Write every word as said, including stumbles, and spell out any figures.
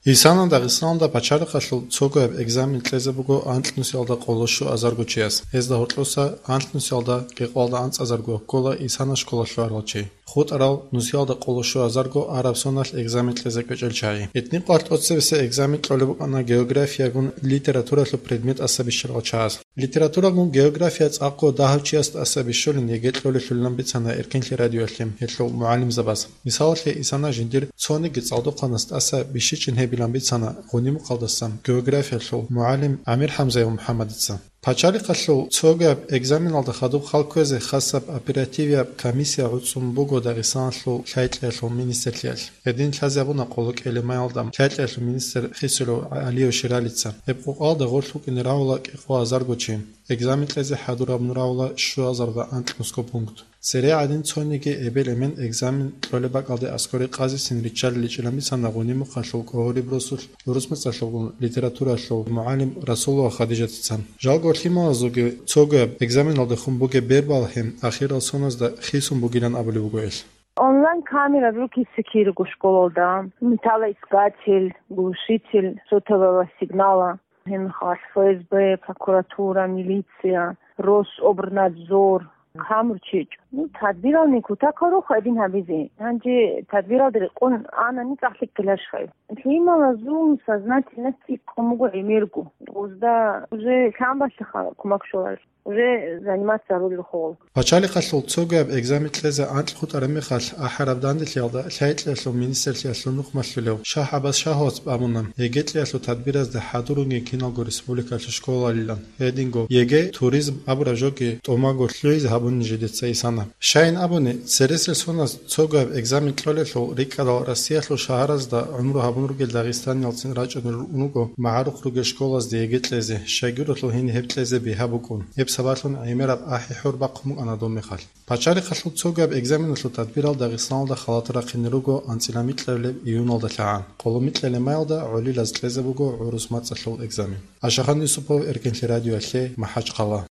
ისანა დაღესტანდა პაჩარიხაშულ ცოგოებ ეგზამინ ტლეზებუგო ანტლნუსიალდა ყოლოშუ აზარგუჩიას ეს და ორტლოსა ანტლნუსიალდა გეყვალდა ანწაზარგო გოლა ისანა სკოლაშუ არალჩი ხუტარალ ნუსიალდა ყოლოშუ აზარგო არაბსონალ ეგზამინ ტლეზე კეჭელჩაი ეთნი ყვარტოცევსე ეგზამინ ტლოლებუკანა გეოგრაფია გუნ ლიტერატურალუ პრედმეტ ასაბის შრალჩას ლიტერატურა გუნ გეოგრაფია წაყო დაჰავჩიას ასაბის შოლინ ეგეტლოლე შულნამბიცანა ერკენლი რადიოალემ ეთლო მუალიმ ზაბას მისალხე ისანა ჟინდირ ცონი გეწალდო ყანას ასა ბიშიჩინ ბილამბიცანა ღონიმ ყალდასან გეოგრაფიალო მუალიმ ამირ ჰამზაევ მუჰამადიცა პაჩარიხაშულ ცოგებ ეგზამინალდა ხადუ ხალქვეზე ხასაბ ოპერატივია კომისია უცუმ ბუგო დაღესტანშულ ჩაიტლეშულ მინისტრიალ ე딘 ჩაზაბუნა ყოლოკელი მაილდა ჩაიტლეშულ მინისტр ხისრო ალიო შირალიცა ეპყალდა ღორშულ გენერალა ყო აზარგოჩი ეგზამინტლეზე ჰადურაბნურაულა შუაზარდა ანტლუსკო პუნქტ სერე ადინ ცონიგი ებელემენ ეგზამინ ტოლება ყალდე ასკორი ყაზი სინრიჩალი ლიჭლამისანა ღონიმ ხაშულ ყორი ბროსულ რუსმეცაშულ ლიტერატურაშულ მუალიმ რასულო ხადიჯაცან ჟალგო ხიმაზუგი ცოგე ეგზამინალდა ხუმბუგე ბერბალჰემ ახირალ სონაზდა ხისუმ ბუგილან აბლიბუგოეს Онлайн камера руки секир го школода. Металла искатель, глушитель, сотового сигнала. МХАС, ФСБ, прокуратура, милиция, Рособрнадзор, Хамурчич. Ну, тадбирални кутакаро хадин хабизи. Анже тадбирал дер он ана ни тахлик клашхай. Клима лазум сознательности кому эмергу. Узда уже хамбаша кумакшолар. уже заниматься ролью холл. Пачалихашул цогаб экзаментлезе антлхутаремихал ахарабдандилялда шайтлешлу министрлиялу нухмашлулев шахабас шахос бамунам егетлиялу тадбиразде хадурунги киналго республикалу школалилан эдинго еге туризм абражоги томаго шлюиз хабун жидеца исана шайн абуни сересел сонас цогаб экзаментлолешлу рикадал россиялу шахаразда умру хабунургел дагестаниялцин рачанур унуго маарухруге школазде егетлезе шагюрулу хин хептлезе бихабукун سبارتون ایمراب آهی حرب قم آن دوم میخال. پچاری خشل توگب اگزمین شد تدبیرال داغستان دا خالات را خنروگو انسلامیت لول ایونال دا لعان. قلومیت للمایل دا علی لزلزه بگو عروس مات شل اگزمین. عشقان یوسفو ارکن رادیو الی محج قلا.